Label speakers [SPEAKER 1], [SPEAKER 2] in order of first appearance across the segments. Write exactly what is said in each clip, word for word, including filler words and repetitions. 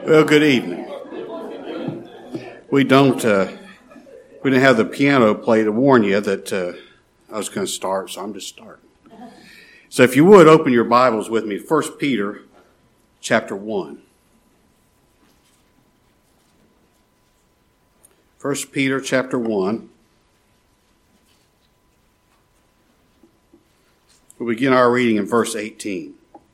[SPEAKER 1] Well, good evening. We don't, uh, we didn't have the piano play to warn you that uh, I was going to start, so I'm just starting. So if you would, open your Bibles with me, First Peter chapter one. First Peter chapter one. We'll begin our reading in verse eighteen.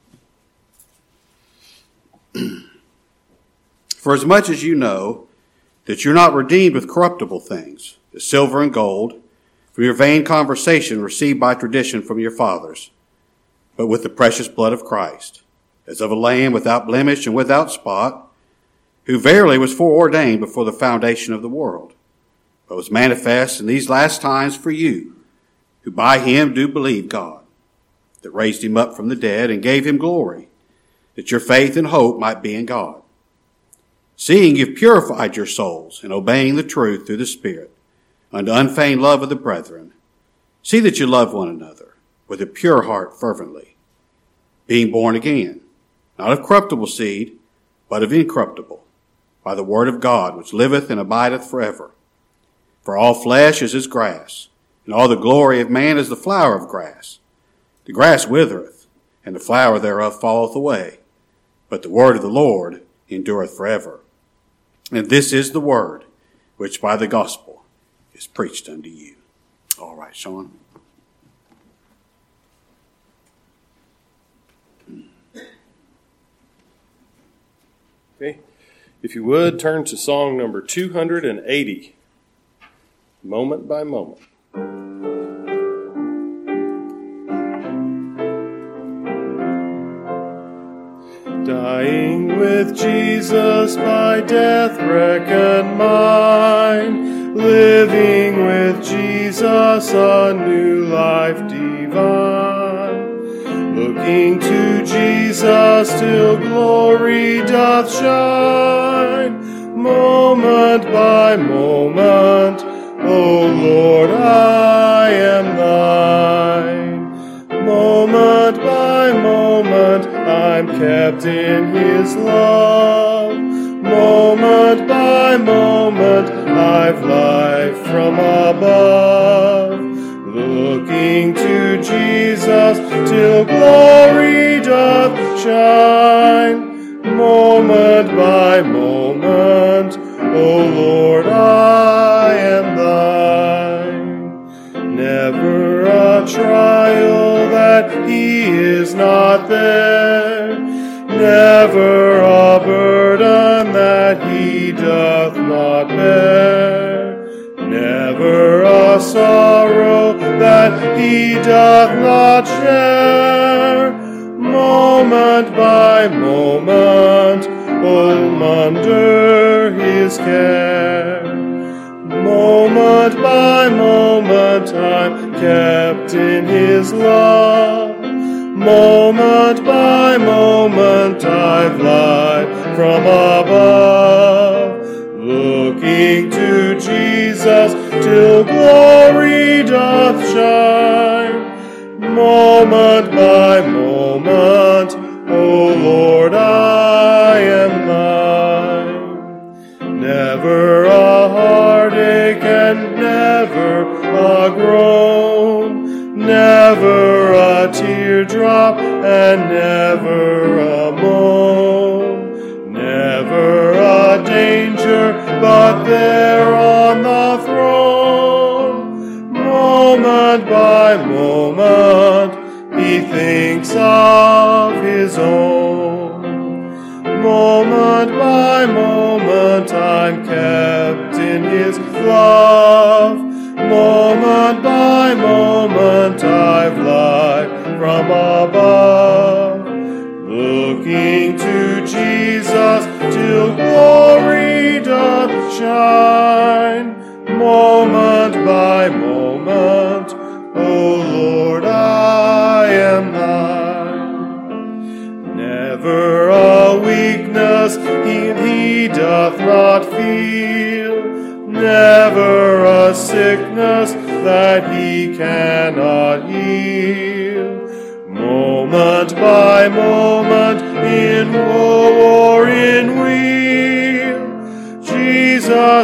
[SPEAKER 1] For as much as you know that you're not redeemed with corruptible things, the silver and gold, from your vain conversation received by tradition from your fathers, but with the precious blood of Christ, as of a lamb without blemish and without spot, who verily was foreordained before the foundation of the world, but was manifest in these last times for you, who by him do believe God, that raised him up from the dead and gave him glory, that your faith and hope might be in God. Seeing you've purified your souls in obeying the truth through the Spirit, unto unfeigned love of the brethren, see that you love one another with a pure heart fervently, being born again, not of corruptible seed, but of incorruptible, by the word of God, which liveth and abideth forever. For all flesh is as grass, and all the glory of man is the flower of grass. The grass withereth, and the flower thereof falleth away, but the word of the Lord endureth forever. And this is the word which by the gospel is preached unto you. All right, Sean.
[SPEAKER 2] Okay. If you would, turn to song number two hundred eighty, Moment by Moment. Dying with Jesus by death reckoned mine, living with Jesus a new life divine. Looking to Jesus till glory doth shine, moment by moment, O Lord, I am thine. Moment by moment, I'm kept in his love. Moment by moment, I've life from above. Looking to Jesus till glory doth shine. Moment by moment, O Lord, I am thine. Never a trial that he is not there, never a burden that he doth not bear, never a sorrow that he doth not share. Moment by moment, I'm under his care. Moment by moment, I'm kept in his love. Moment by moment, I've life from above. Looking to Jesus till glory doth shine. Moment by moment, O Lord, I am thine. Never a heartache and never a groan, never a teardrop and never a moan, never a danger but there on the throne. Moment by moment, he thinks of his own. Moment by moment, I'm kept in his love. Moment by moment, I've life from above. Looking to Jesus till glory doth shine. Moment by moment, O Lord, I am thine. Never a weakness he, he doth not feel, never a sickness that he cannot heal. Moment by moment, in woe or in weal,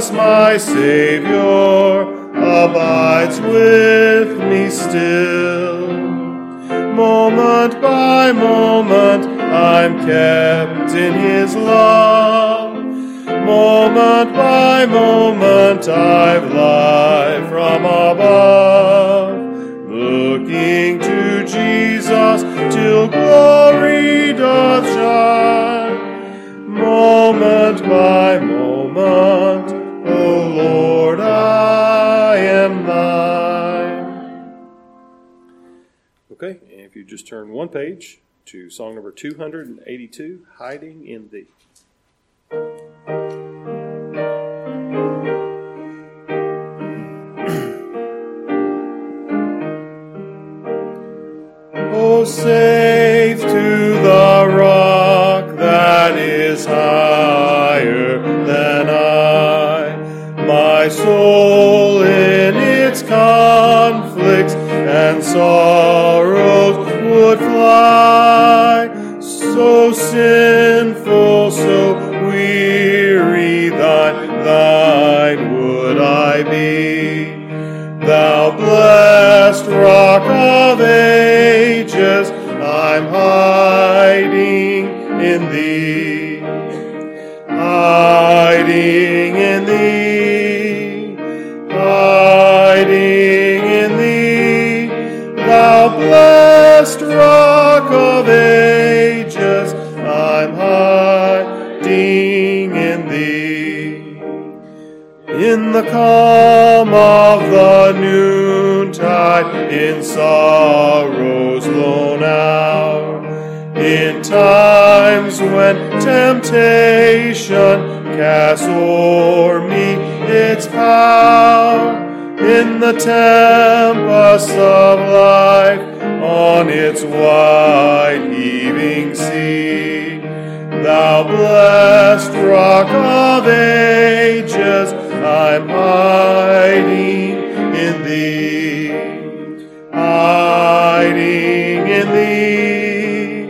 [SPEAKER 2] Jesus, my Savior, abides with me still. Moment by moment, I'm kept in his love. Moment by moment, I've life from above. Looking to Jesus till glory doth shine. Moment by moment, O Lord, I am thine. Okay, and if you just turn one page to song number two hundred eighty-two, Hiding in Thee. Oh, safe to the rock that is higher than I, my soul in its conflicts and sorrows would fly. So sinful, so weary, thine, thine would I be. Thou blessed rock of ages, I'm hiding in thee. Hiding in thee. Hiding in thee. Thou blessed rock of ages, I'm hiding in thee. In the calm of the noontide, in sorrow's lone hour, in times when temptation casts o'er me its power, in the tempest of life, on its wide heaving sea, thou blessed rock of ages, I'm hiding in thee. Hiding in thee.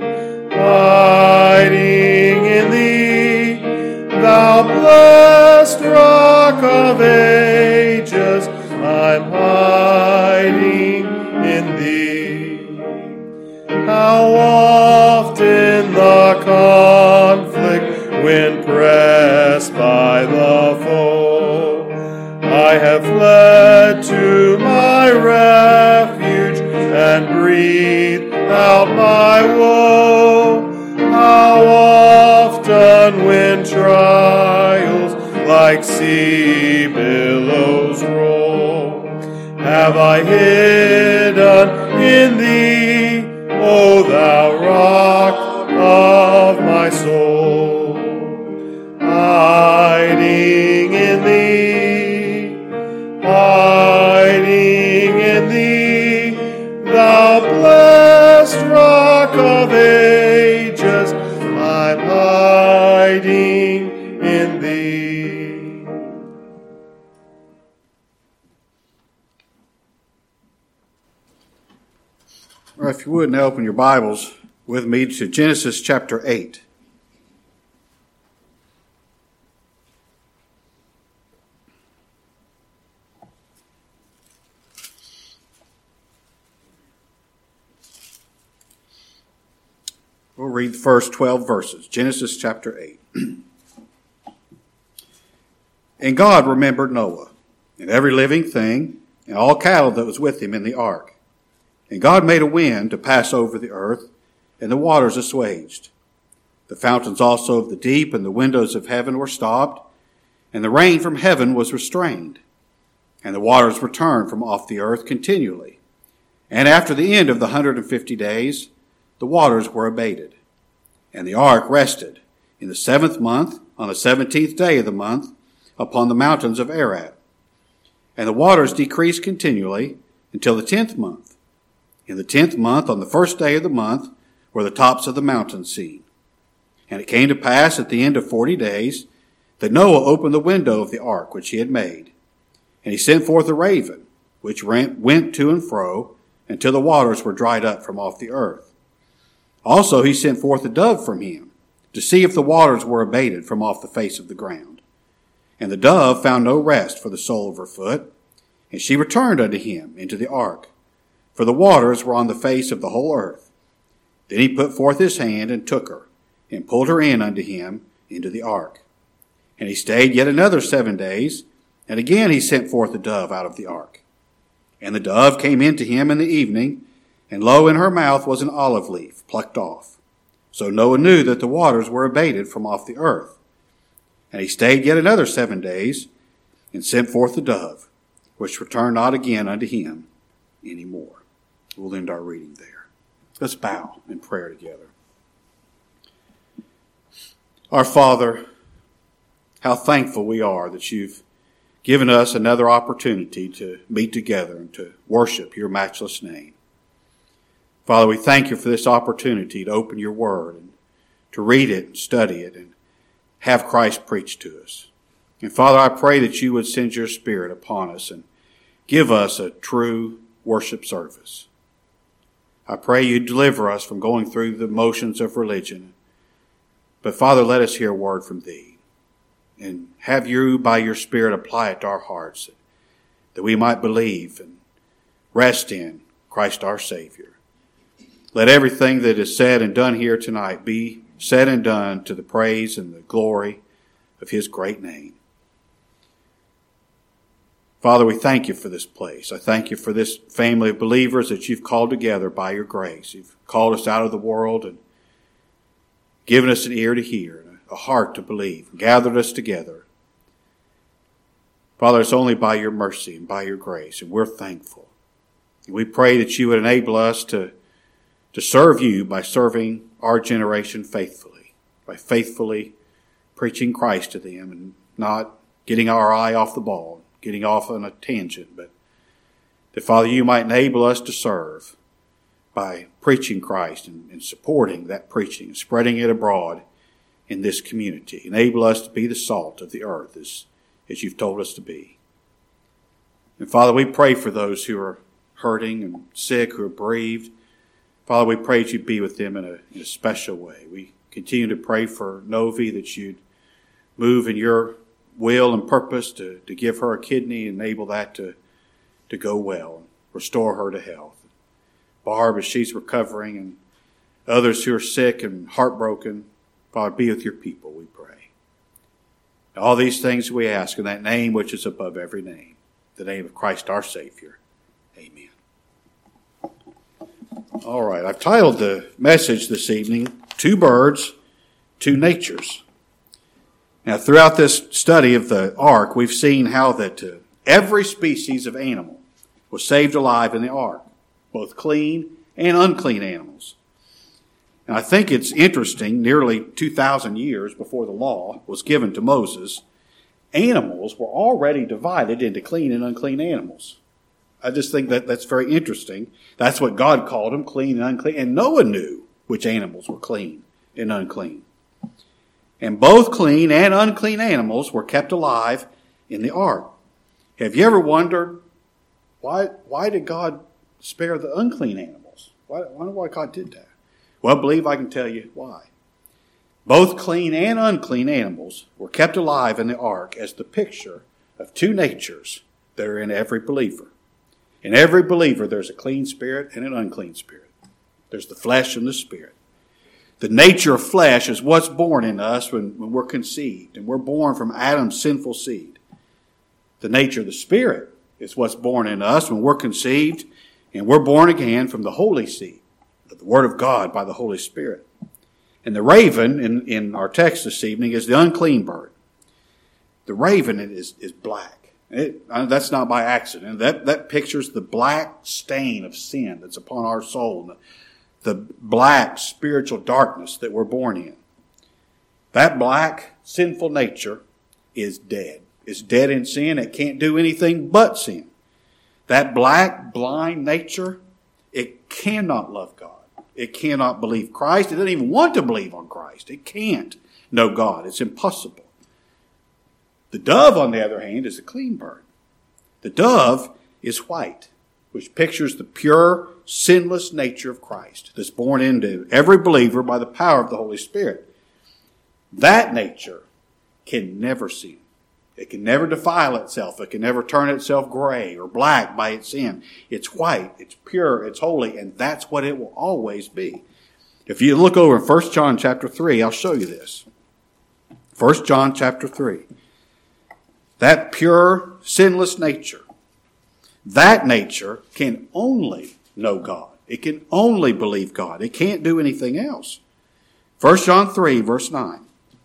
[SPEAKER 2] Hiding in thee. Thou blessed rock of ages, I'm hiding in thee. How often the conflict when pressed by the foe, I have fled to my refuge and breathed out my woe. How often when trials like sea billows roll, have I hidden in thee, O thou rock of my soul. Hiding in thee, hiding in thee, thou blessed rock of ages, I'm hiding in thee.
[SPEAKER 1] Or if you would, now open your Bibles with me to Genesis chapter eight. We'll read the first twelve verses. Genesis chapter eight. And God remembered Noah, and every living thing, and all cattle that was with him in the ark. And God made a wind to pass over the earth, and the waters assuaged. The fountains also of the deep and the windows of heaven were stopped, and the rain from heaven was restrained. And the waters returned from off the earth continually. And after the end of the hundred and fifty days, the waters were abated. And the ark rested in the seventh month, on the seventeenth day of the month, upon the mountains of Ararat. And the waters decreased continually until the tenth month. In the tenth month, on the first day of the month, were the tops of the mountains seen. And it came to pass at the end of forty days that Noah opened the window of the ark which he had made. And he sent forth a raven, which went to and fro until the waters were dried up from off the earth. Also he sent forth a dove from him, to see if the waters were abated from off the face of the ground. And the dove found no rest for the sole of her foot, and she returned unto him into the ark, for the waters were on the face of the whole earth. Then he put forth his hand and took her, and pulled her in unto him into the ark. And he stayed yet another seven days, and again he sent forth the dove out of the ark. And the dove came in to him in the evening, and lo, in her mouth was an olive leaf plucked off. So Noah knew that the waters were abated from off the earth. And he stayed yet another seven days, and sent forth the dove, which returned not again unto him any more. We'll end our reading there. Let's bow in prayer together. Our Father, how thankful we are that you've given us another opportunity to meet together and to worship your matchless name. Father, we thank you for this opportunity to open your word and to read it and study it and have Christ preach to us. And Father, I pray that you would send your Spirit upon us and give us a true worship service. I pray you deliver us from going through the motions of religion. But Father, let us hear a word from thee, and have you by your Spirit apply it to our hearts, that we might believe and rest in Christ our Savior. Let everything that is said and done here tonight be said and done to the praise and the glory of his great name. Father, we thank you for this place. I thank you for this family of believers that you've called together by your grace. You've called us out of the world and given us an ear to hear and a heart to believe, and gathered us together. Father, it's only by your mercy and by your grace, and we're thankful. And we pray that you would enable us to, to serve you by serving our generation faithfully, by faithfully preaching Christ to them and not getting our eye off the ball, getting off on a tangent, but that, Father, you might enable us to serve by preaching Christ and, and supporting that preaching and spreading it abroad in this community. Enable us to be the salt of the earth as, as you've told us to be. And Father, we pray for those who are hurting and sick, who are bereaved. Father, we pray that you'd be with them in a, in a special way. We continue to pray for Novi, that you'd move in your will and purpose to, to give her a kidney and enable that to, to go well and restore her to health. Barb, as she's recovering, and others who are sick and heartbroken, Father, be with your people, we pray. All these things we ask in that name which is above every name, the name of Christ our Savior. Amen. All right, I've titled the message this evening, Two Birds, Two Natures. Now, throughout this study of the ark, we've seen how that uh, every species of animal was saved alive in the ark, both clean and unclean animals. And I think it's interesting, nearly two thousand years before the law was given to Moses, animals were already divided into clean and unclean animals. I just think that that's very interesting. That's what God called them, clean and unclean. And Noah knew which animals were clean and unclean. And both clean and unclean animals were kept alive in the ark. Have you ever wondered, why, why did God spare the unclean animals? Why, I wonder why God did that. Well, I believe I can tell you why. Both clean and unclean animals were kept alive in the ark as the picture of two natures that are in every believer. In every believer, there's a clean spirit and an unclean spirit. There's the flesh and the spirit. The nature of flesh is what's born in us when, when we're conceived, and we're born from Adam's sinful seed. The nature of the spirit is what's born in us when we're conceived, and we're born again from the holy seed, the Word of God by the Holy Spirit. And the raven in, in our text this evening is the unclean bird. The raven is, is black. It, that's not by accident. That, that pictures the black stain of sin that's upon our soul, the, the black spiritual darkness that we're born in. That black sinful nature is dead. It's dead in sin. It can't do anything but sin. That black, blind nature, it cannot love God. It cannot believe Christ. It doesn't even want to believe on Christ. It can't know God. It's impossible. The dove, on the other hand, is a clean bird. The dove is white, which pictures the pure, sinless nature of Christ that's born into every believer by the power of the Holy Spirit. That nature can never sin. It can never defile itself. It can never turn itself gray or black by its sin. It's white, it's pure, it's holy, and that's what it will always be. If you look over in First John chapter three, I'll show you this. First John chapter three. That pure, sinless nature, that nature can only know God. It can only believe God. It can't do anything else. First John three, verse nine.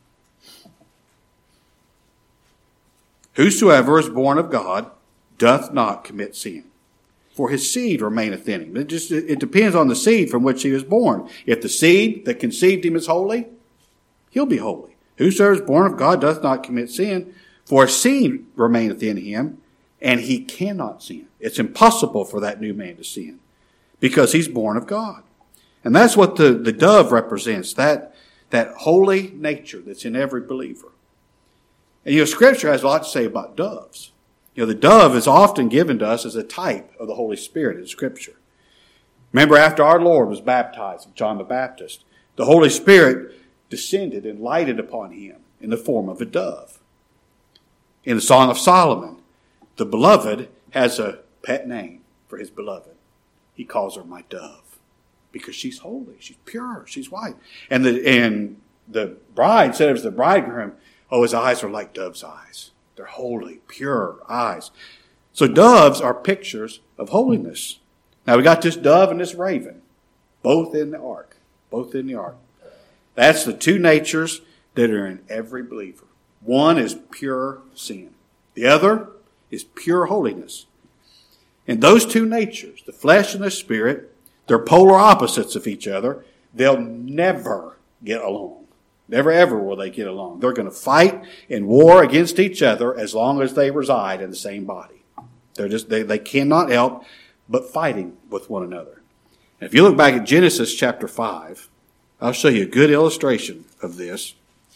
[SPEAKER 1] Whosoever is born of God doth not commit sin, for his seed remaineth in him. It just it depends on the seed from which he was born. If the seed that conceived him is holy, he'll be holy. Whosoever is born of God doth not commit sin, for his seed remaineth in him, and he cannot sin. It's impossible for that new man to sin, because he's born of God. And that's what the, the dove represents, that, that holy nature that's in every believer. And, you know, Scripture has a lot to say about doves. You know, the dove is often given to us as a type of the Holy Spirit in Scripture. Remember, after our Lord was baptized of John the Baptist, the Holy Spirit descended and lighted upon him in the form of a dove. In the Song of Solomon, the beloved has a pet name for his beloved. He calls her my dove because she's holy, she's pure, she's white. And the and the bride said of the bridegroom, oh, his eyes are like dove's eyes. They're holy, pure eyes. So doves are pictures of holiness. Now we got this dove and this raven, both in the ark, both in the ark. That's the two natures that are in every believer. One is pure sin. The other is pure holiness. And those two natures, the flesh and the spirit, they're polar opposites of each other. They'll never get along. Never ever will they get along. They're going to fight and war against each other as long as they reside in the same body. They're just they, they cannot help but fighting with one another. And if you look back at Genesis chapter five, I'll show you a good illustration of this.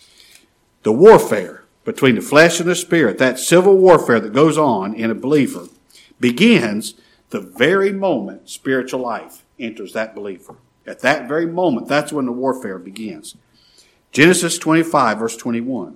[SPEAKER 1] The warfare between the flesh and the spirit, that civil warfare that goes on in a believer, begins the very moment spiritual life enters that believer. At that very moment, that's when the warfare begins. Genesis twenty-five, verse twenty-one.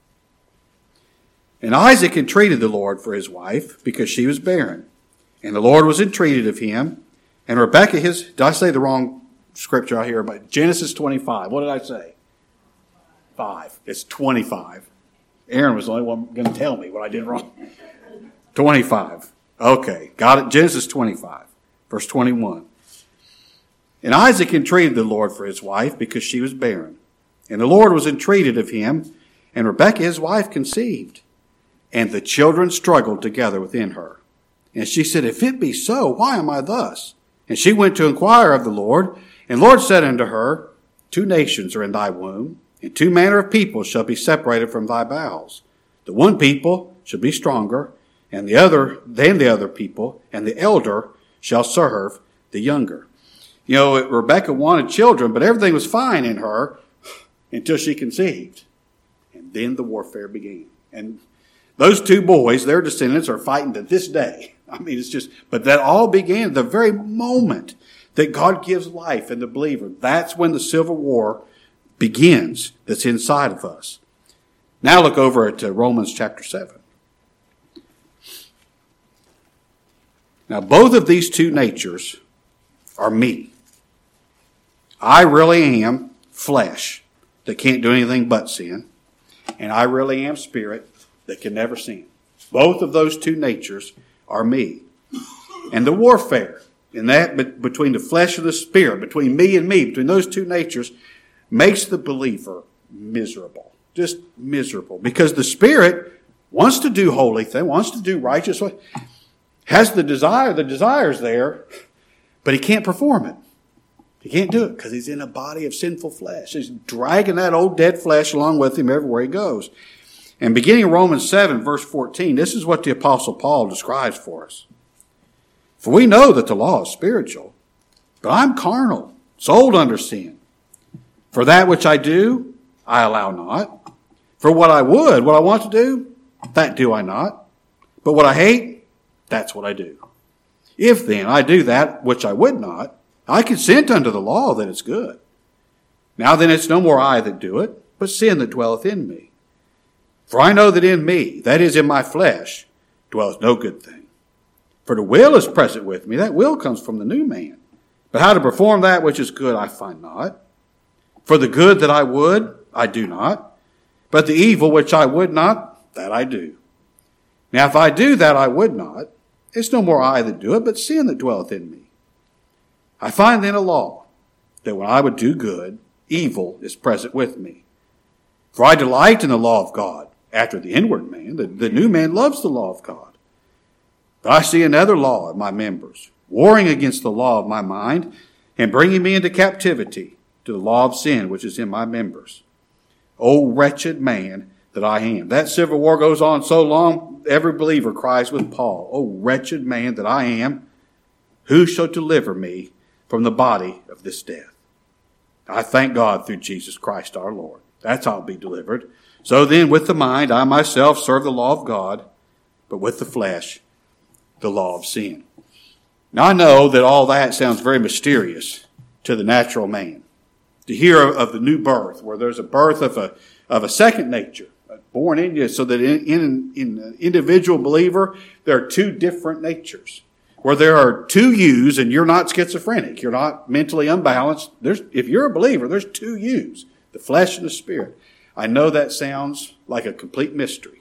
[SPEAKER 1] And Isaac entreated the Lord for his wife, because she was barren. And the Lord was entreated of him. And Rebekah, his, did I say the wrong scripture out here? But Genesis twenty-five, what did I say? Five. It's twenty-five. Aaron was the only one going to tell me what I did wrong. twenty-five. Okay, got it. Genesis twenty-five, verse twenty-one. And Isaac entreated the Lord for his wife, because she was barren. And the Lord was entreated of him, and Rebekah his wife conceived. And the children struggled together within her. And she said, if it be so, why am I thus? And she went to inquire of the Lord. And the Lord said unto her, two nations are in thy womb, and two manner of people shall be separated from thy bowels. The one people shall be stronger, and the other than the other people, and the elder shall serve the younger. You know, Rebekah wanted children, but everything was fine in her until she conceived. And then the warfare began. And those two boys, their descendants, are fighting to this day. I mean, it's just, but that all began the very moment that God gives life in the believer. That's when the civil war begins that's inside of us. Now look over at Romans chapter seven. Now both of these two natures are me. I really am flesh that can't do anything but sin. And I really am spirit that can never sin. Both of those two natures are me. And the warfare in that between the flesh and the spirit, between me and me, between those two natures, makes the believer miserable. Just miserable. Because the spirit wants to do holy things, wants to do righteous, has the desire, the desire's there, but he can't perform it. He can't do it because he's in a body of sinful flesh. He's dragging that old dead flesh along with him everywhere he goes. And beginning in Romans seven, verse fourteen, this is what the Apostle Paul describes for us. For we know that the law is spiritual, but I'm carnal, sold under sin. For that which I do, I allow not. For what I would, what I want to do, that do I not. But what I hate, that's what I do. If then I do that which I would not, I consent unto the law that it's good. Now then it's no more I that do it, but sin that dwelleth in me. For I know that in me, that is in my flesh, dwelleth no good thing. For the will is present with me. That will comes from the new man. But how to perform that which is good I find not. For the good that I would, I do not. But the evil which I would not, that I do. Now if I do that I would not, it's no more I that do it, but sin that dwelleth in me. I find then a law, that when I would do good, evil is present with me. For I delight in the law of God, after the inward man. The, the new man loves the law of God. But I see another law in my members, warring against the law of my mind, and bringing me into captivity to the law of sin which is in my members. O wretched man that I am. That civil war goes on so long, every believer cries with Paul, O wretched man that I am, who shall deliver me from the body of this death? I thank God through Jesus Christ our Lord. That's how I'll be delivered. So then, with the mind, I myself serve the law of God, but with the flesh, the law of sin. Now, I know that all that sounds very mysterious to the natural man. To hear of the new birth, where there's a birth of a of a second nature born in you, so that in, in, in an individual believer, there are two different natures. Where there are two yous, and you're not schizophrenic, you're not mentally unbalanced. There's, if you're a believer, there's two yous, the flesh and the spirit. I know that sounds like a complete mystery.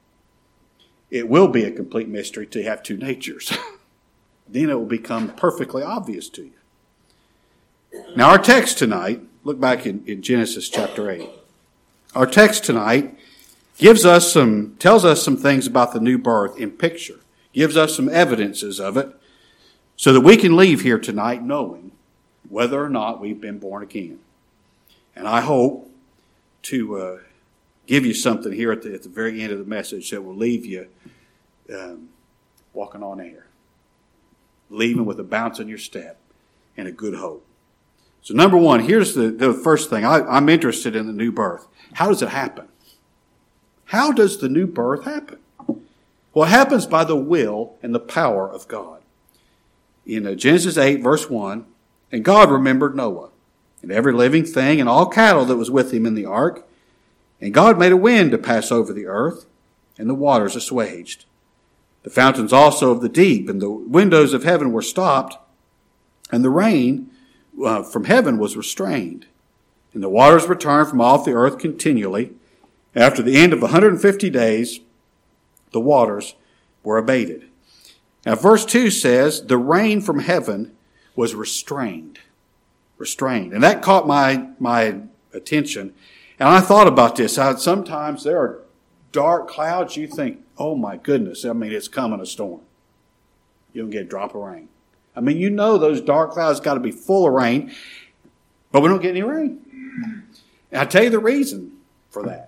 [SPEAKER 1] It will be a complete mystery to have two natures. Then it will become perfectly obvious to you. Now our text tonight, look back in, in Genesis chapter eight. Our text tonight gives us some, tells us some things about the new birth in picture. Gives us some evidences of it so that we can leave here tonight knowing whether or not we've been born again. And I hope to uh, give you something here at the, at the very end of the message that will leave you um, walking on air. Leaving with a bounce in your step and a good hope. So number one, here's the, the first thing. I, I'm interested in the new birth. How does it happen? How does the new birth happen? Well, it happens by the will and the power of God. In uh, Genesis eight, verse one, and God remembered Noah, and every living thing, and all cattle that was with him in the ark. And God made a wind to pass over the earth, and the waters assuaged. The fountains also of the deep and the windows of heaven were stopped, and the rain uh, from heaven was restrained. And the waters returned from off the earth continually. After the end of one hundred fifty days, the waters were abated. Now, verse two says, the rain from heaven was restrained. Restrained. And that caught my, my attention. And I thought about this. I, sometimes there are dark clouds. You think, oh my goodness, I mean, it's coming a storm. You don't get a drop of rain. I mean, you know those dark clouds got to be full of rain, but we don't get any rain. And I'll tell you the reason for that.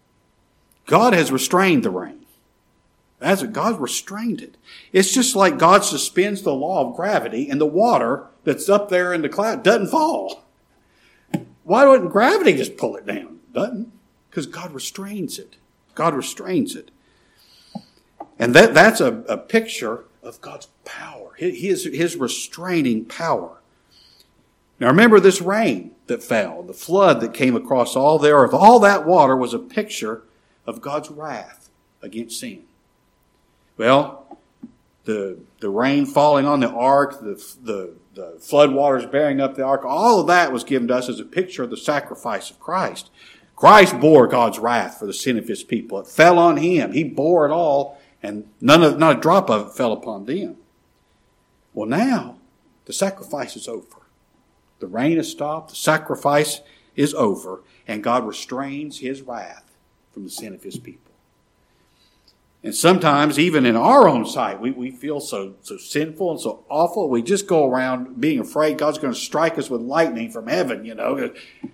[SPEAKER 1] God has restrained the rain. That's what God restrained it. It's just like God suspends the law of gravity, and the water that's up there in the cloud doesn't fall. Why wouldn't gravity just pull it down? It doesn't. Because God restrains it. God restrains it. And that, that's a, a picture of God's power. His, his restraining power. Now remember this rain that fell, the flood that came across all the earth. All that water was a picture of God's wrath against sin. Well, the the rain falling on the ark, the, the, the flood waters bearing up the ark, all of that was given to us as a picture of the sacrifice of Christ. Christ bore God's wrath for the sin of his people. It fell on him. He bore it all, and none of, not a drop of it fell upon them. Well, now, the sacrifice is over. The rain has stopped. The sacrifice is over, and God restrains his wrath from the sin of his people. And sometimes, even in our own sight, we, we feel so, so sinful and so awful. We just go around being afraid God's going to strike us with lightning from heaven, you know.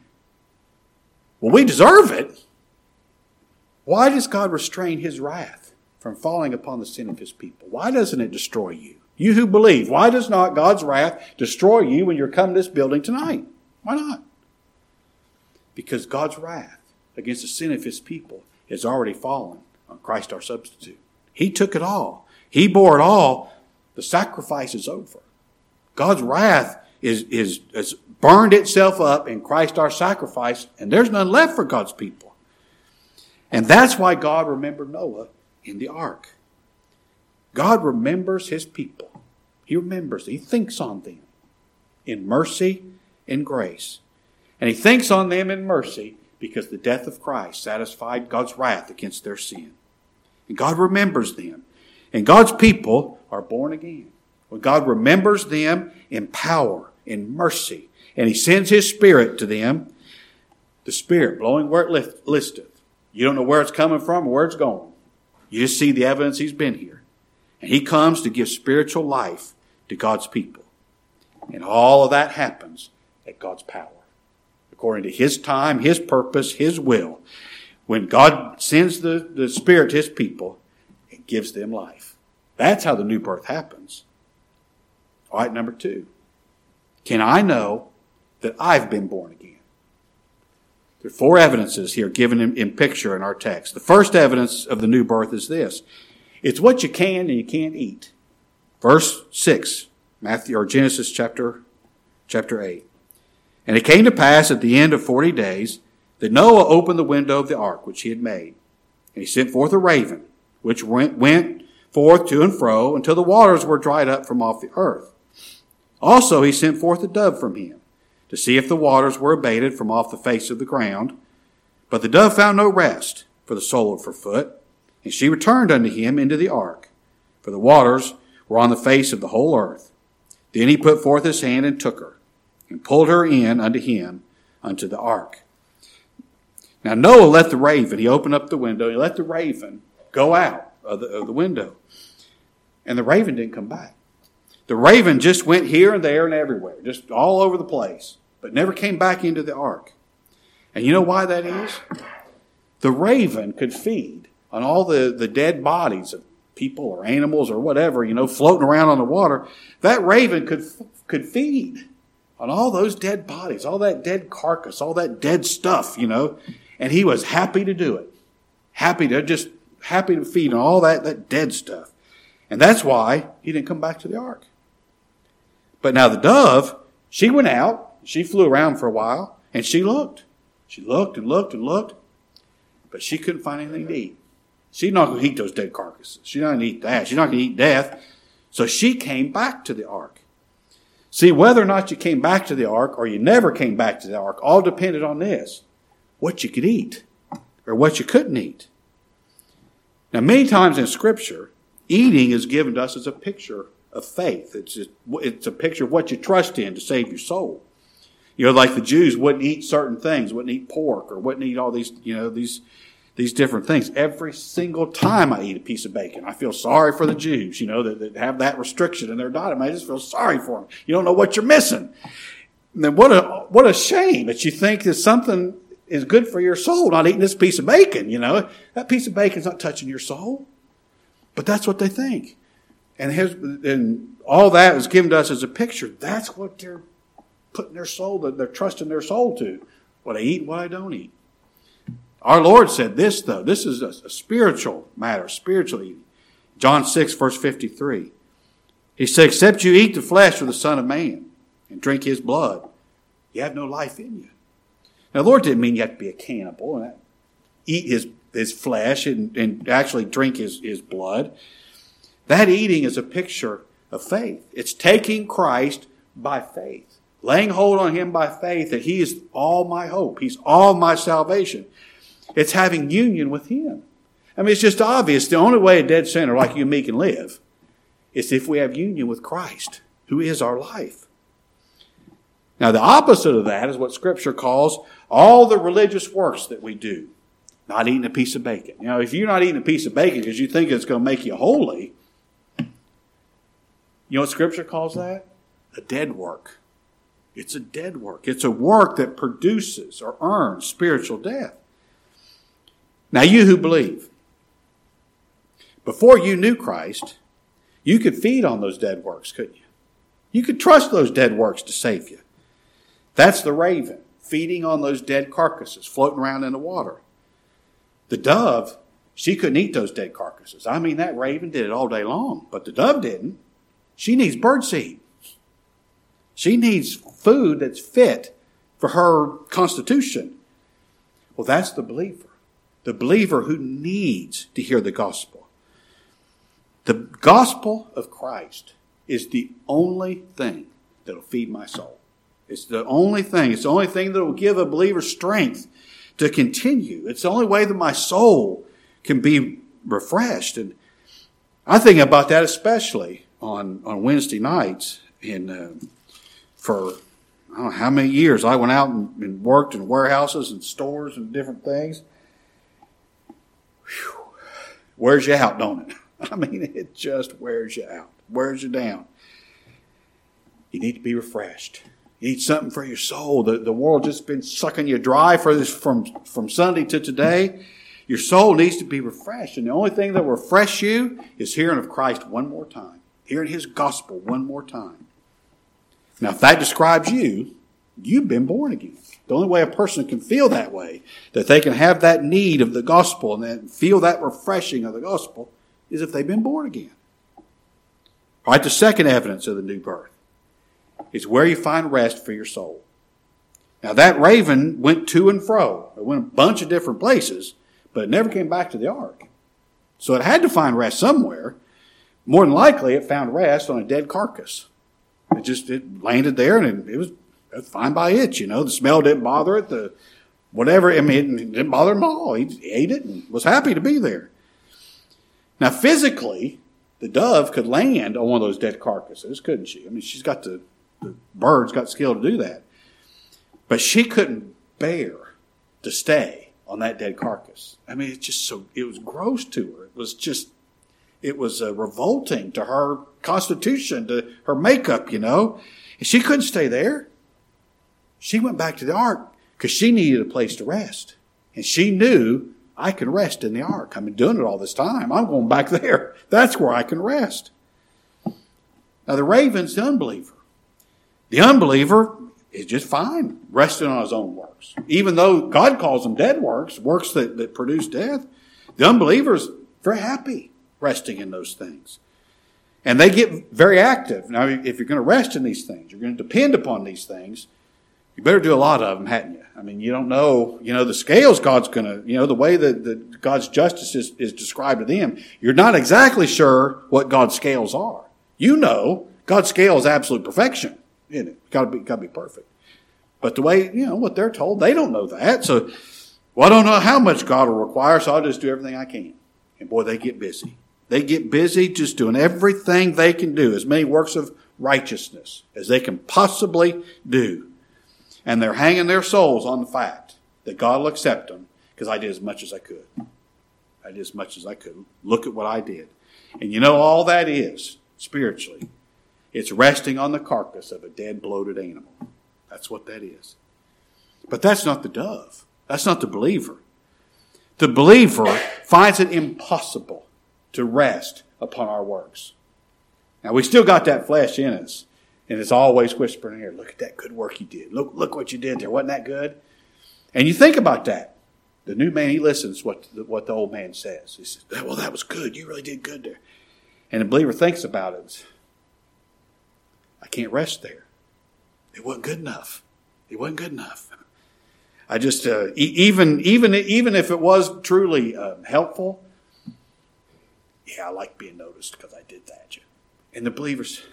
[SPEAKER 1] Well, we deserve it. Why does God restrain his wrath from falling upon the sin of his people? Why doesn't it destroy you? You who believe, why does not God's wrath destroy you when you're coming to this building tonight? Why not? Because God's wrath against the sin of his people has already fallen on Christ our substitute. He took it all. He bore it all. The sacrifice is over. God's wrath is, is, is burned itself up in Christ our sacrifice, and there's none left for God's people. And that's why God remembered Noah in the ark. God remembers his people. He remembers. He thinks on them in mercy and grace. And he thinks on them in mercy because the death of Christ satisfied God's wrath against their sin. And God remembers them. And God's people are born again. When God remembers them in power, in mercy, and he sends his Spirit to them, the Spirit blowing where it listeth. You don't know where it's coming from or where it's going. You just see the evidence he's been here. And he comes to give spiritual life to God's people. And all of that happens at God's power. According to his time, his purpose, his will. When God sends the, the Spirit to his people, it gives them life. That's how the new birth happens. All right, number two. Can I know that I've been born again? There are four evidences here given in, in picture in our text. The first evidence of the new birth is this. It's what you can and you can't eat. Verse six, Matthew or Genesis chapter, chapter eight. And it came to pass at the end of forty days that Noah opened the window of the ark which he had made. And he sent forth a raven, which went, went forth to and fro until the waters were dried up from off the earth. Also he sent forth a dove from him, to see if the waters were abated from off the face of the ground. But the dove found no rest for the sole of her foot, and she returned unto him into the ark, for the waters were on the face of the whole earth. Then he put forth his hand and took her, and pulled her in unto him unto the ark. Now Noah let the raven, he opened up the window, he let the raven go out of the, of the window. And the raven didn't come back. The raven just went here and there and everywhere, just all over the place, but never came back into the ark. And you know why that is? The raven could feed on all the, the dead bodies of people or animals or whatever, you know, floating around on the water. That raven could could feed on all those dead bodies, all that dead carcass, all that dead stuff, you know. And he was happy to do it. Happy to, just happy to feed on all that, that dead stuff. And that's why he didn't come back to the ark. But now the dove, she went out, she flew around for a while, and she looked. She looked and looked and looked, but she couldn't find anything to eat. She's not going to eat those dead carcasses. She's not going to eat that. She's not going to eat death. So she came back to the ark. See, whether or not you came back to the ark or you never came back to the ark, all depended on this, what you could eat or what you couldn't eat. Now, many times in Scripture, eating is given to us as a picture of faith. It's just, it's a picture of what you trust in to save your soul. You know, like the Jews wouldn't eat certain things, wouldn't eat pork, or wouldn't eat all these, you know, these these different things. Every single time I eat a piece of bacon, I feel sorry for the Jews, you know, that, that have that restriction in their diet. I just feel sorry for them. You don't know what you're missing. And then what a what a shame that you think that something is good for your soul, not eating this piece of bacon, you know. That piece of bacon's not touching your soul. But that's what they think. And, his, and all that is given to us as a picture. That's what they're putting their soul, they're trusting their soul to. What I eat and what I don't eat. Our Lord said this, though. This is a, a spiritual matter, spiritual eating. John six, verse fifty-three. He said, except you eat the flesh of the Son of Man and drink his blood, you have no life in you. Now, the Lord didn't mean you have to be a cannibal and eat his, his flesh and, and actually drink his, his blood. That eating is a picture of faith. It's taking Christ by faith, laying hold on him by faith that he is all my hope. He's all my salvation. It's having union with him. I mean, it's just obvious. The only way a dead sinner like you and me can live is if we have union with Christ, who is our life. Now, the opposite of that is what Scripture calls all the religious works that we do. Not eating a piece of bacon. You know, if you're not eating a piece of bacon because you think it's going to make you holy, you know what Scripture calls that? A dead work. It's a dead work. It's a work that produces or earns spiritual death. Now, you who believe, before you knew Christ, you could feed on those dead works, couldn't you? You could trust those dead works to save you. That's the raven, feeding on those dead carcasses floating around in the water. The dove, she couldn't eat those dead carcasses. I mean, that raven did it all day long, but the dove didn't. She needs birdseed. She needs food that's fit for her constitution. Well, that's the believer. The believer who needs to hear the gospel. The gospel of Christ is the only thing that will feed my soul. It's the only thing. It's the only thing that will give a believer strength to continue. It's the only way that my soul can be refreshed. And I think about that especially on, on Wednesday nights. And uh, for I don't know how many years I went out and, and worked in warehouses and stores and different things. Whew. Wears you out, don't it? I mean, it just wears you out. Wears you down. You need to be refreshed. You need something for your soul. The, the world just been sucking you dry for this from, from Sunday to today. Your soul needs to be refreshed. And the only thing that will refresh you is hearing of Christ one more time. Hearing his gospel one more time. Now, if that describes you, you've been born again. The only way a person can feel that way, that they can have that need of the gospel and then feel that refreshing of the gospel, is if they've been born again. All right, the second evidence of the new birth is where you find rest for your soul. Now, that raven went to and fro. It went a bunch of different places, but it never came back to the ark. So it had to find rest somewhere. More than likely, it found rest on a dead carcass. It just it landed there, and it, it was fine by it. You know, the smell didn't bother it. The whatever, I mean, it didn't bother him at all. He ate it and was happy to be there. Now, physically, the dove could land on one of those dead carcasses, couldn't she? I mean, she's got the, the bird's got skill to do that. But she couldn't bear to stay on that dead carcass. I mean, it's just so, it was gross to her. It was just, it was uh, revolting to her constitution, to her makeup, you know. And she couldn't stay there. She went back to the ark because she needed a place to rest. And she knew, I can rest in the ark. I've been doing it all this time. I'm going back there. That's where I can rest. Now, the raven's the unbeliever. The unbeliever is just fine resting on his own works. Even though God calls them dead works, works that, that produce death, the unbeliever is very happy resting in those things. And they get very active. Now, if you're going to rest in these things, you're going to depend upon these things, you better do a lot of them, hadn't you? I mean, you don't know, you know, the scales God's going to, you know, the way that, that God's justice is, is described to them, you're not exactly sure what God's scales are. You know, God's scale is absolute perfection, isn't it? Got to be, got to be perfect. But the way, you know, what they're told, they don't know that. So, well, I don't know how much God will require, so I'll just do everything I can. And boy, they get busy. They get busy just doing everything they can do, as many works of righteousness as they can possibly do. And they're hanging their souls on the fact that God will accept them because I did as much as I could. I did as much as I could. Look at what I did. And you know all that is, spiritually, it's resting on the carcass of a dead, bloated animal. That's what that is. But that's not the dove. That's not the believer. The believer finds it impossible to rest upon our works. Now, we still got that flesh in us. And it's always whispering here, look at that good work you did. Look, look what you did there. Wasn't that good? And you think about that. The new man, he listens to what, what the old man says. He says, well, that was good. You really did good there. And the believer thinks about it. I can't rest there. It wasn't good enough. It wasn't good enough. I just, uh, even, even, even if it was truly uh, helpful, yeah, I like being noticed because I did that. And the believer's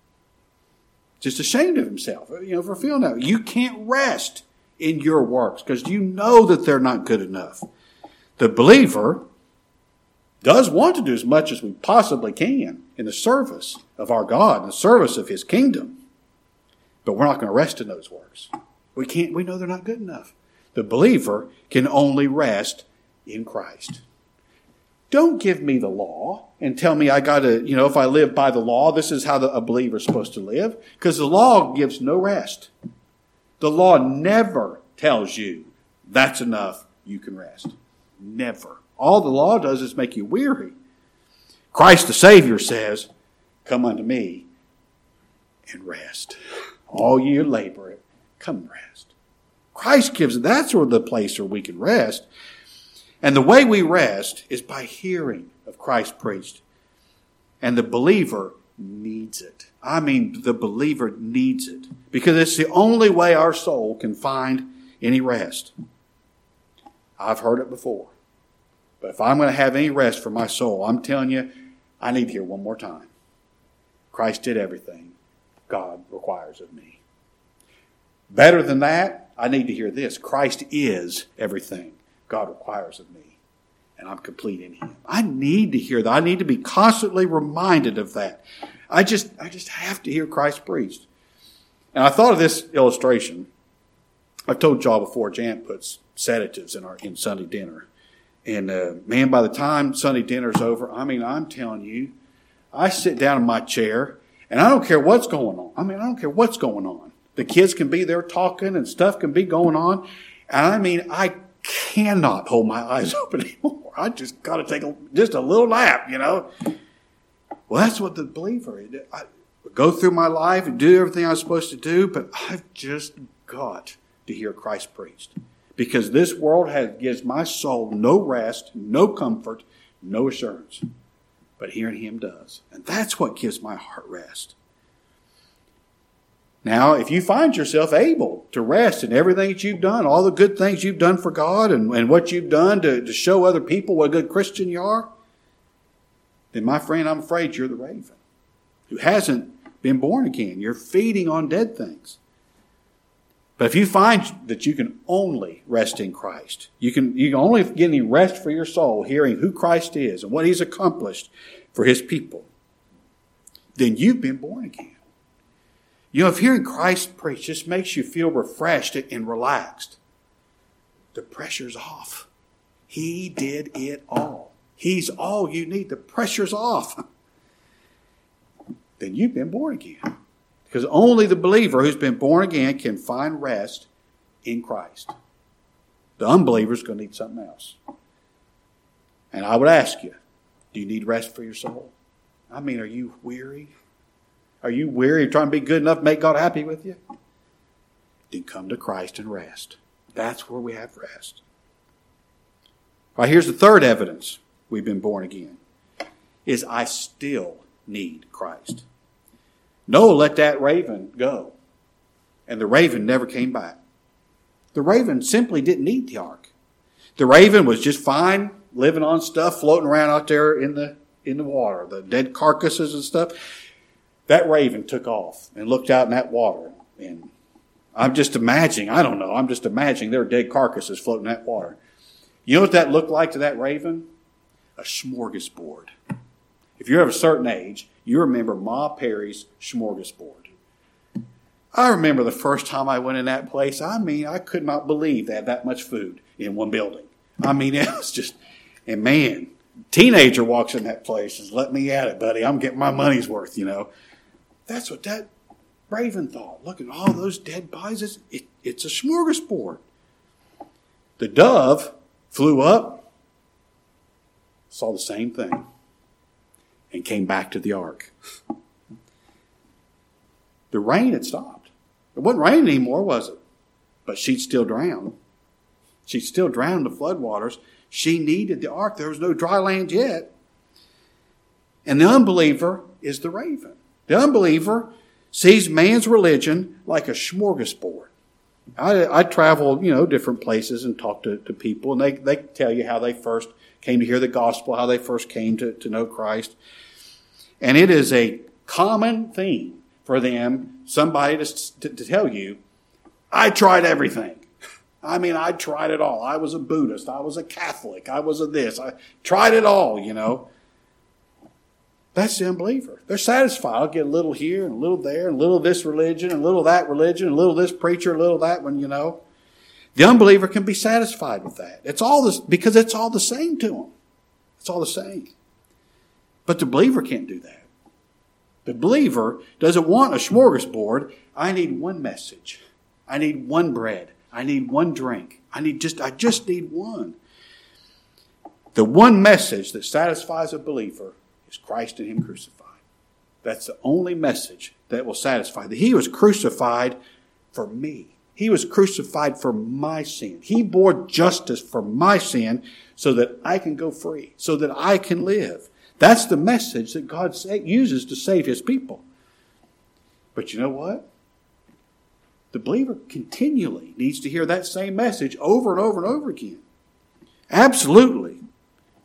[SPEAKER 1] just ashamed of himself, you know, for feeling that. You can't rest in your works because you know that they're not good enough. The believer does want to do as much as we possibly can in the service of our God, in the service of his kingdom. But we're not going to rest in those works. We can't, we know they're not good enough. The believer can only rest in Christ. Don't give me the law and tell me I got to, you know, if I live by the law, this is how the, a believer is supposed to live. Because the law gives no rest. The law never tells you that's enough, you can rest. Never. All the law does is make you weary. Christ the Savior says, come unto me and rest. All you labor, come rest. Christ gives, that's where the place where we can rest. And the way we rest is by hearing of Christ preached. And the believer needs it. I mean, the believer needs it. Because it's the only way our soul can find any rest. I've heard it before. But if I'm going to have any rest for my soul, I'm telling you, I need to hear one more time. Christ did everything God requires of me. Better than that, I need to hear this. Christ is everything God requires of me. And I'm complete in Him. I need to hear that. I need to be constantly reminded of that. I just, I just have to hear Christ preached. And I thought of this illustration. I've told y'all before, Jan puts sedatives in our in Sunday dinner. And uh, man, by the time Sunday dinner's over, I mean, I'm telling you, I sit down in my chair and I don't care what's going on. I mean, I don't care what's going on. The kids can be there talking and stuff can be going on. And I mean, I cannot hold my eyes open anymore. I just got to take a, just a little nap, you know. Well, that's what the believer is. I go through my life and do everything I'm supposed to do, but I've just got to hear Christ preached. Because this world has, gives my soul no rest, no comfort, no assurance. But hearing Him does. And that's what gives my heart rest. Now, if you find yourself able to rest in everything that you've done, all the good things you've done for God and, and what you've done to, to show other people what a good Christian you are, then my friend, I'm afraid you're the raven who hasn't been born again. You're feeding on dead things. But if you find that you can only rest in Christ, you can, you can only get any rest for your soul hearing who Christ is and what He's accomplished for His people, then you've been born again. You know, if hearing Christ preach just makes you feel refreshed and relaxed, the pressure's off. He did it all. He's all you need. The pressure's off. Then you've been born again. Because only the believer who's been born again can find rest in Christ. The unbeliever's going to need something else. And I would ask you, do you need rest for your soul? I mean, are you weary? Are you weary of trying to be good enough to make God happy with you? Then come to Christ and rest. That's where we have rest. All right, here's the third evidence we've been born again. Is I still need Christ. Noah let that raven go. And the raven never came back. The raven simply didn't need the ark. The raven was just fine living on stuff, floating around out there in the in the water, the dead carcasses and stuff. That raven took off and looked out in that water. And I'm just imagining, I don't know, I'm just imagining there were dead carcasses floating in that water. You know what that looked like to that raven? A smorgasbord. If you're of a certain age, you remember Ma Perry's smorgasbord. I remember the first time I went in that place. I mean, I could not believe they had that much food in one building. I mean, it was just, and man, teenager walks in that place and says, let me at it, buddy. I'm getting my money's worth, you know. That's what that raven thought. Look at all those dead bodies. It's, it, it's a smorgasbord. The dove flew up, saw the same thing, and came back to the ark. The rain had stopped. It wasn't raining anymore, was it? But she'd still drown. She'd still drown in the floodwaters. She needed the ark. There was no dry land yet. And the unbeliever is the raven. The unbeliever sees man's religion like a smorgasbord. I, I travel, you know, different places and talk to, to people, and they, they tell you how they first came to hear the gospel, how they first came to, to know Christ. And it is a common theme for them, somebody to, to, to tell you, I tried everything. I mean, I tried it all. I was a Buddhist. I was a Catholic. I was a this. I tried it all, you know. That's the unbeliever. They're satisfied. I'll get a little here and a little there and a little of this religion and a little of that religion and a little of this preacher, a little of that one, you know. The unbeliever can be satisfied with that. It's all this because it's all the same to them. It's all the same. But the believer can't do that. The believer doesn't want a smorgasbord. I need one message. I need one bread. I need one drink. I need just I just need one. The one message that satisfies a believer is Christ and Him crucified. That's the only message that will satisfy. That He was crucified for me. He was crucified for my sin. He bore justice for my sin so that I can go free, so that I can live. That's the message that God uses to save His people. But you know what? The believer continually needs to hear that same message over and over and over again. Absolutely.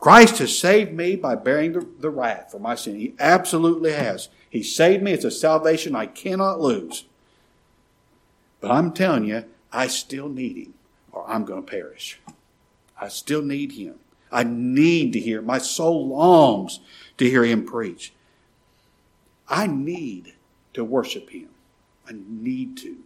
[SPEAKER 1] Christ has saved me by bearing the, the wrath for my sin. He absolutely has. He saved me. It's a salvation I cannot lose. But I'm telling you, I still need him or I'm going to perish. I still need him. I need to hear. My soul longs to hear him preach. I need to worship him. I need to.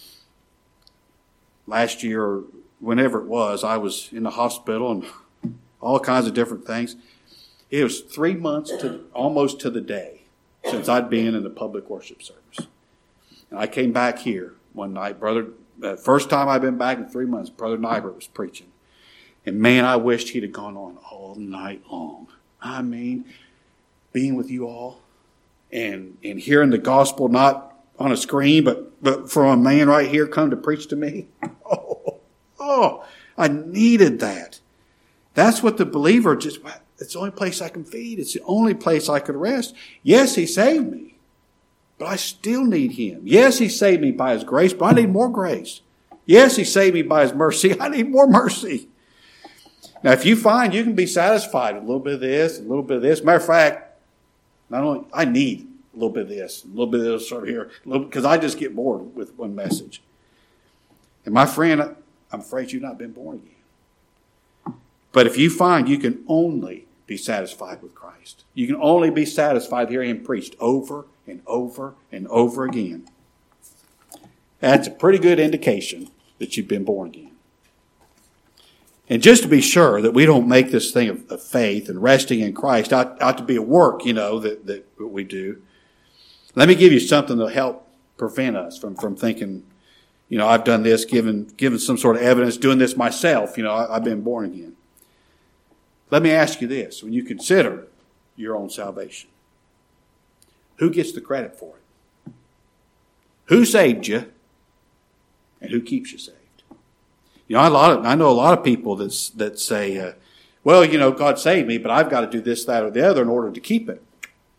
[SPEAKER 1] Last year, or whenever it was, I was in the hospital and all kinds of different things. It was three months to almost to the day since I'd been in the public worship service. And I came back here one night, brother. Uh, first time I've been back in three months. Brother Nybert was preaching, and man, I wished he'd have gone on all night long. I mean, being with you all and and hearing the gospel not on a screen, but but from a man right here come to preach to me. Oh, oh, I needed that. That's what the believer just, it's the only place I can feed. It's the only place I could rest. Yes, he saved me, but I still need him. Yes, he saved me by his grace, but I need more grace. Yes, he saved me by his mercy. I need more mercy. Now, if you find you can be satisfied with a little bit of this, a little bit of this. Matter of fact, not only, I need a little bit of this, a little bit of this over here, because I just get bored with one message. And my friend, I'm afraid you've not been born again. But if you find you can only be satisfied with Christ, you can only be satisfied hearing him preached over and over and over again, that's a pretty good indication that you've been born again. And just to be sure that we don't make this thing of, of faith and resting in Christ out, out to be a work, you know, that, that we do, let me give you something to help prevent us from, from thinking, you know, I've done this, given, given some sort of evidence, doing this myself, you know, I, I've been born again. Let me ask you this. When you consider your own salvation, who gets the credit for it? Who saved you and who keeps you saved? You know, a lot of, I know a lot of people that's, that say, uh, well, you know, God saved me, but I've got to do this, that, or the other in order to keep it.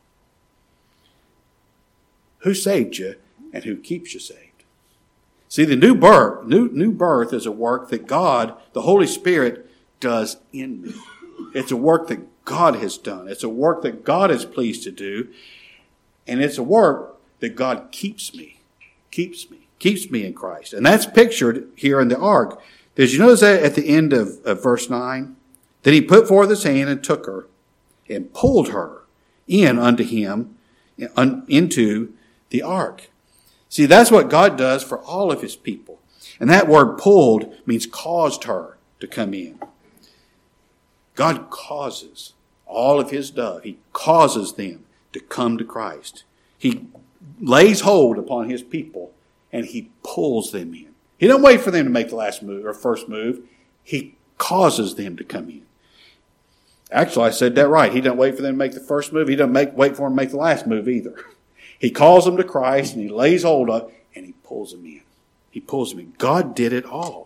[SPEAKER 1] Who saved you and who keeps you saved? See, the new birth, new, new birth is a work that God, the Holy Spirit, does in me. It's a work that God has done. It's a work that God is pleased to do. And it's a work that God keeps me, keeps me, keeps me in Christ. And that's pictured here in the ark. Did you notice that at the end of, of verse nine? Then he put forth his hand and took her and pulled her in unto him in, into the ark. See, that's what God does for all of his people. And that word pulled means caused her to come in. God causes all of his dove. He causes them to come to Christ. He lays hold upon his people and he pulls them in. He doesn't wait for them to make the last move or first move. He causes them to come in. Actually, I said that right. He doesn't wait for them to make the first move. He doesn't make, wait for them to make the last move either. He calls them to Christ and he lays hold of and he pulls them in. He pulls them in. God did it all.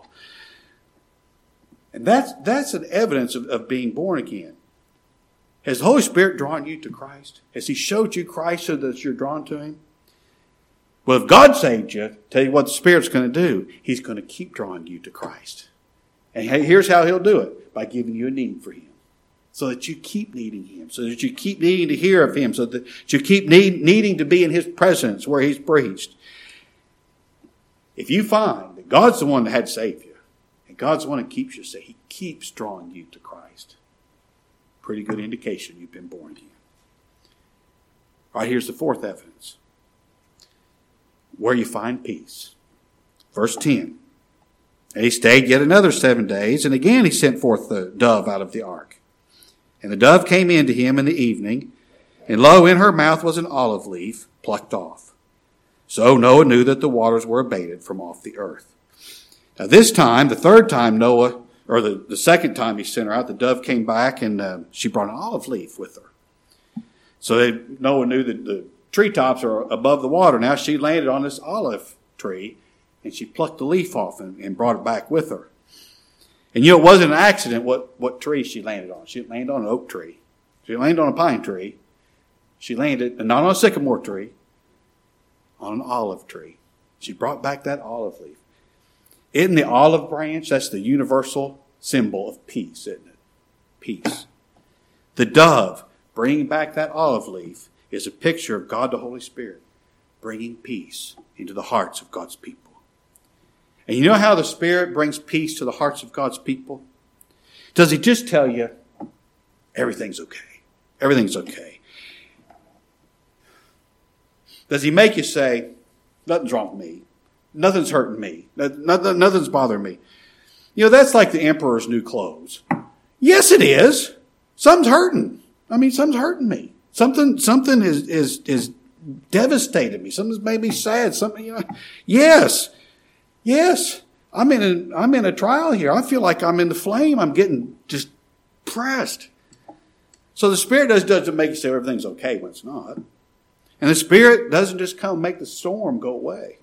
[SPEAKER 1] And that's, that's an evidence of, of being born again. Has the Holy Spirit drawn you to Christ? Has he showed you Christ so that you're drawn to him? Well, if God saved you, tell you what the Spirit's going to do. He's going to keep drawing you to Christ. And here's how he'll do it. By giving you a need for him. So that you keep needing him. So that you keep needing to hear of him. So that you keep need, needing to be in his presence where he's preached. If you find that God's the one that had saved you, and God's the one that keeps you safe, he keeps drawing you to Christ. Pretty good indication you've been born again. All right, here's the fourth evidence. Where you find peace. Verse ten. And he stayed yet another seven days, and again he sent forth the dove out of the ark. And the dove came in to him in the evening, and lo, in her mouth was an olive leaf plucked off. So Noah knew that the waters were abated from off the earth. Now this time, the third time Noah, or the, the second time he sent her out, the dove came back and uh, she brought an olive leaf with her. So they, Noah knew that the treetops are above the water. Now she landed on this olive tree and she plucked the leaf off and, and brought it back with her. And you know, it wasn't an accident what, what tree she landed on. She landed on an oak tree. She landed on a pine tree. She landed, and not on a sycamore tree, on an olive tree. She brought back that olive leaf. Isn't the olive branch, that's the universal symbol of peace, isn't it? Peace. The dove, bringing back that olive leaf, is a picture of God the Holy Spirit bringing peace into the hearts of God's people. And you know how the Spirit brings peace to the hearts of God's people? Does he just tell you, everything's okay? Everything's okay. Does he make you say, nothing's wrong with me? Nothing's hurting me. Nothing, nothing's bothering me. You know, that's like the emperor's new clothes. Yes, it is. Something's hurting. I mean, something's hurting me. Something, something is, is, is devastated me. Something's made me sad. Something, you know, yes. Yes, I'm in a, I'm in a trial here. I feel like I'm in the flame. I'm getting just pressed. So the Spirit does, doesn't make you say everything's okay when it's not. And the Spirit doesn't just come make the storm go away.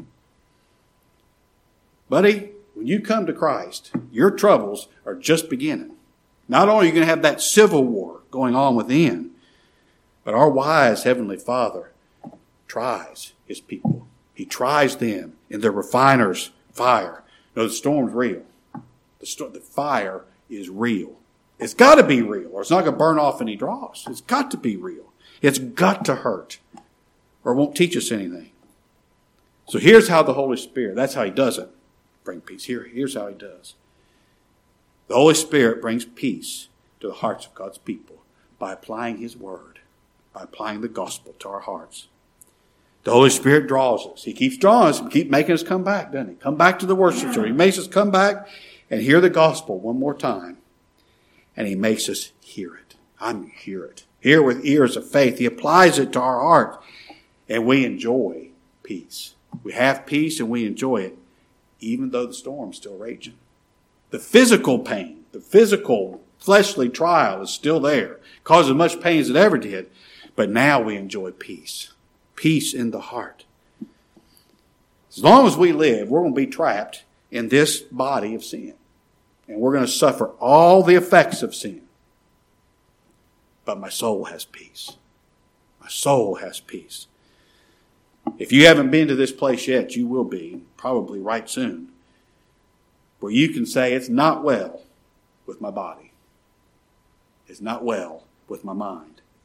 [SPEAKER 1] Buddy, when you come to Christ, your troubles are just beginning. Not only are you going to have that civil war going on within, but our wise Heavenly Father tries His people. He tries them in their refiner's fire. No, the storm's real. The, storm, the fire is real. It's got to be real, or it's not going to burn off any dross. It's got to be real. It's got to hurt, or it won't teach us anything. So here's how the Holy Spirit, that's how He does it, bring peace. Here, here's how He does. The Holy Spirit brings peace to the hearts of God's people by applying His Word, by applying the gospel to our hearts. The Holy Spirit draws us. He keeps drawing us and keeps making us come back, doesn't He? Come back to the worship service. He makes us come back and hear the gospel one more time. And He makes us hear it. I mean, hear it. Hear with ears of faith. He applies it to our heart. And we enjoy peace. We have peace and we enjoy it, even though the storm's still raging. The physical pain, the physical fleshly trial is still there. Causes as much pain as it ever did. But now we enjoy peace. Peace in the heart. As long as we live, we're going to be trapped in this body of sin. And we're going to suffer all the effects of sin. But my soul has peace. My soul has peace. If you haven't been to this place yet, you will be, probably right soon, where you can say, it's not well with my body. It's not well with my mind.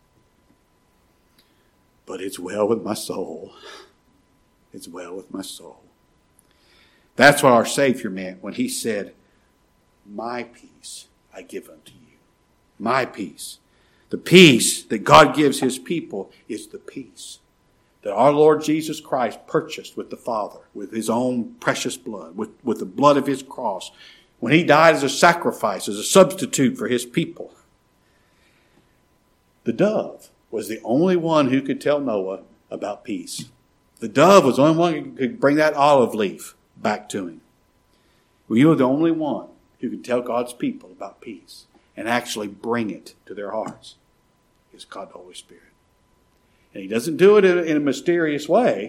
[SPEAKER 1] But it's well with my soul. It's well with my soul. That's what our Savior meant when He said, my peace I give unto you. My peace. The peace that God gives His people is the peace that our Lord Jesus Christ purchased with the Father, with His own precious blood, with, with the blood of His cross, when He died as a sacrifice, as a substitute for His people. The dove was the only one who could tell Noah about peace. The dove was the only one who could bring that olive leaf back to him. Well, you were the only one who could tell God's people about peace and actually bring it to their hearts. It's God the Holy Spirit. And He doesn't do it in a mysterious way.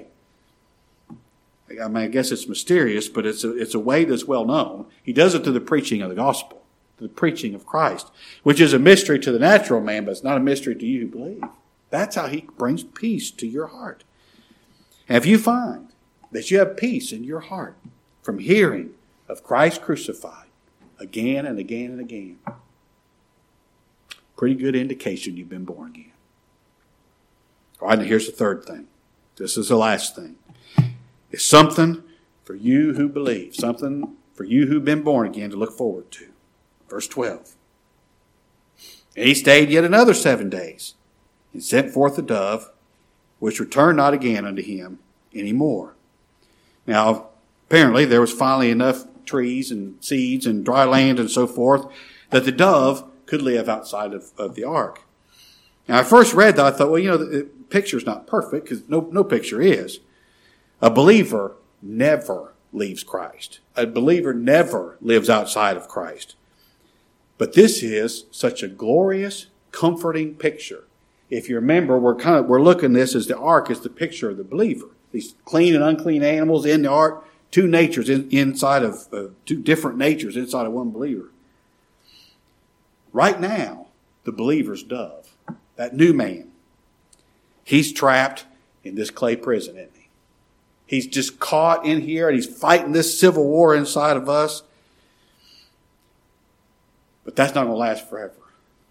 [SPEAKER 1] I mean, I guess it's mysterious, but it's a, it's a way that's well known. He does it through the preaching of the gospel, the preaching of Christ, which is a mystery to the natural man, but it's not a mystery to you who believe. That's how He brings peace to your heart. And if you find that you have peace in your heart from hearing of Christ crucified again and again and again, pretty good indication you've been born again. All right, now here's the third thing. This is the last thing. It's something for you who believe, something for you who've been born again to look forward to. Verse twelve. And He stayed yet another seven days, and sent forth a dove, which returned not again unto him any more. Now, apparently there was finally enough trees and seeds and dry land and so forth that the dove could live outside of, of the ark. Now, I first read that, I thought, well, you know, the picture's not perfect, because no, no picture is. A believer never leaves Christ. A believer never lives outside of Christ. But this is such a glorious, comforting picture. If you remember, we're kind of, we're looking at this as the ark is the picture of the believer. These clean and unclean animals in the ark, two natures in, inside of, uh, two different natures inside of one believer. Right now, the believer's dove, that new man, he's trapped in this clay prison, isn't he? He's just caught in here and he's fighting this civil war inside of us. But that's not going to last forever.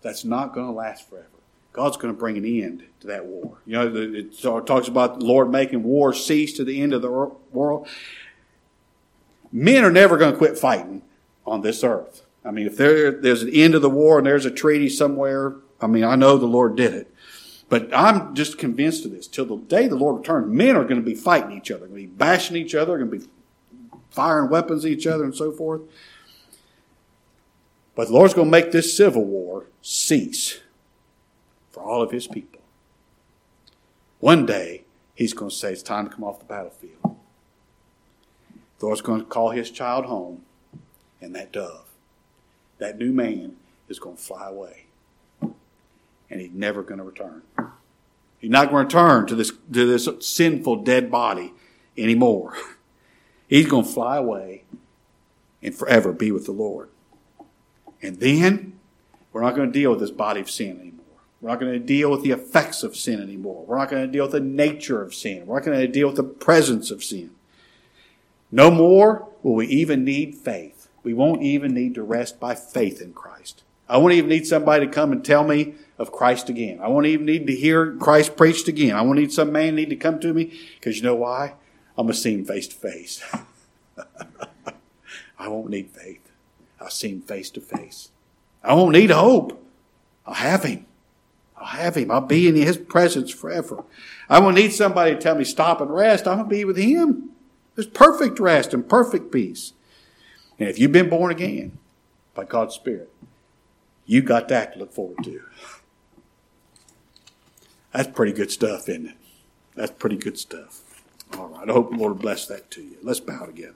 [SPEAKER 1] that's not going to last forever. God's going to bring an end to that war. You know, it talks about the Lord making war cease to the end of the world. Men are never going to quit fighting on this earth. I mean, if there, there's an end of the war and there's a treaty somewhere, I mean, I know the Lord did it. But I'm just convinced of this. Till the day the Lord returns, men are going to be fighting each other. They're going to be bashing each other. They're going to be firing weapons at each other and so forth. But the Lord's going to make this civil war cease for all of his people. One day, he's going to say, it's time to come off the battlefield. The Lord's going to call his child home, and that dove, that new man, is going to fly away. And he's never going to return. He's not going to return to this, to this sinful dead body anymore. He's going to fly away and forever be with the Lord. And then, we're not going to deal with this body of sin anymore. We're not going to deal with the effects of sin anymore. We're not going to deal with the nature of sin. We're not going to deal with the presence of sin. No more will we even need faith. We won't even need to rest by faith in Christ. I won't even need somebody to come and tell me of Christ again. I won't even need to hear Christ preached again. I won't need some man need to come to me, because you know why? I'm going to see him face to face. I won't need faith. I'll see him face to face. I won't need hope. I'll have him. I'll have him. I'll be in his presence forever. I won't need somebody to tell me stop and rest. I'm going to be with him. There's perfect rest and perfect peace. And if you've been born again by God's Spirit, you got that to look forward to. That's pretty good stuff, isn't it? That's pretty good stuff. All right. I hope the Lord bless that to you. Let's bow together.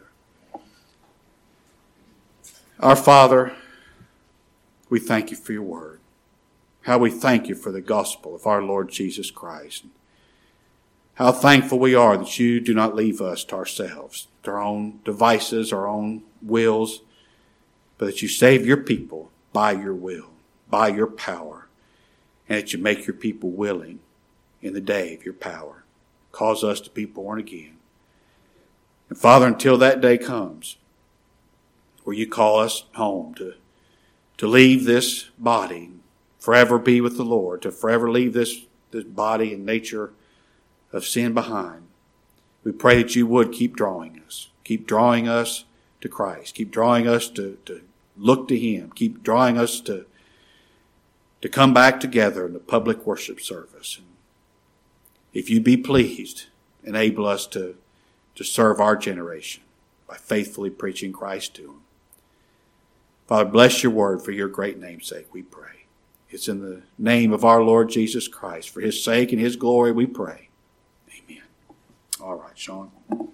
[SPEAKER 1] Our Father, we thank you for your word. How we thank you for the gospel of our Lord Jesus Christ. How thankful we are that you do not leave us to ourselves, to our own devices, our own wills, but that you save your people by your will, by your power, and that you make your people willing in the day of your power. Cause us to be born again. And Father, until that day comes, where you call us home to, to leave this body, forever be with the Lord, to forever leave this, this body and nature of sin behind. We pray that you would keep drawing us. Keep drawing us to Christ. Keep drawing us to, to look to him. Keep drawing us to, to come back together in the public worship service. And if you be pleased, enable us to, to serve our generation by faithfully preaching Christ to them. Father, bless your word for your great name's sake, we pray. It's in the name of our Lord Jesus Christ. For his sake and his glory we pray. Amen. All right, Sean.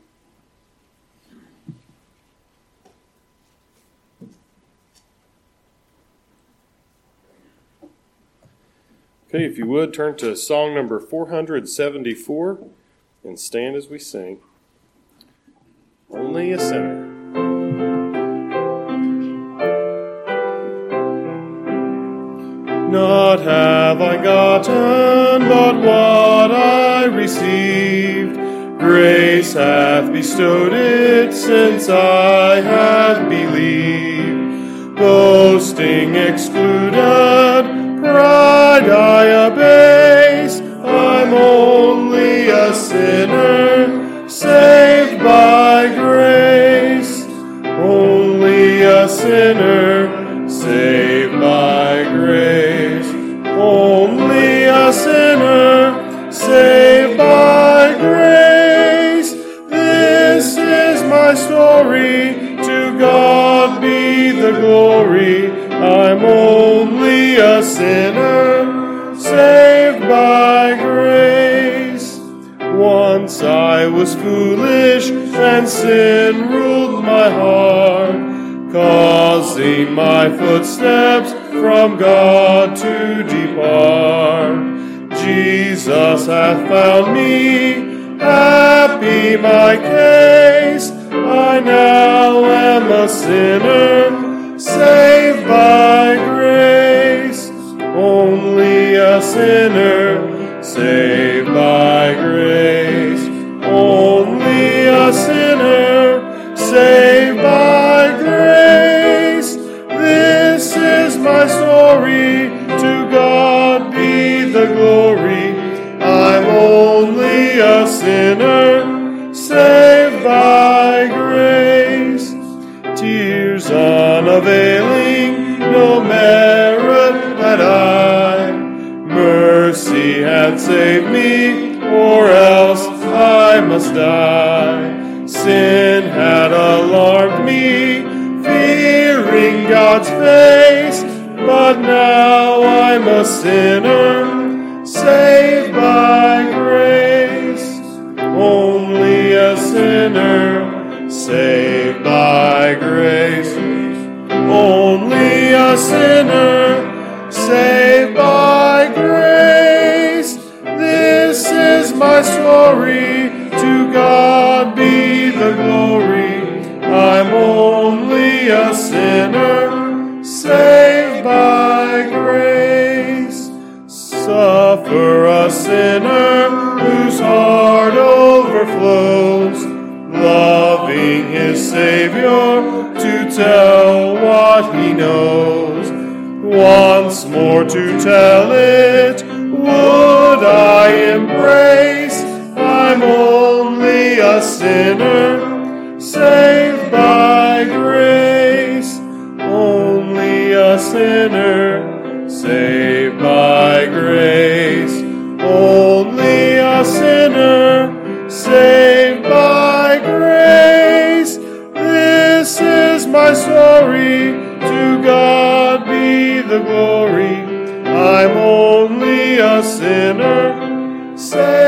[SPEAKER 2] Okay, if you would, turn to song number four hundred seventy-four and stand as we sing. Only a Sinner. Not have I gotten but what I received. Grace hath bestowed it since I have believed. Boasting excluded, pride I abase. I'm only a sinner, saved by grace. Only a sinner, saved by grace. Only a sinner, saved by grace. This is my story, to God be the glory. I'm only a sinner, saved by grace. Once I was foolish, and sin ruled my heart, causing my footsteps from God to depart. Jesus hath found me, happy my case. I now am a sinner, saved by grace. Only a sinner, saved by grace. Only a sinner, saved by grace. This is my story, to had I. Mercy hath saved me, or else I must die. Sin had alarmed me, fearing God's face, but now I'm a sinner, saved by grace. Only a sinner, saved by grace. Only a sinner, saved by grace. This is my story, to God be the glory. I'm only a sinner, saved by grace. Suffer a sinner whose heart overflows, loving his Savior to tell what he knows. Once more to tell it would I embrace. I'm only a sinner, saved by grace. Only a sinner, saved by grace. Only a sinner, saved by grace. This is my story, to God be the glory. I'm only a sinner, saved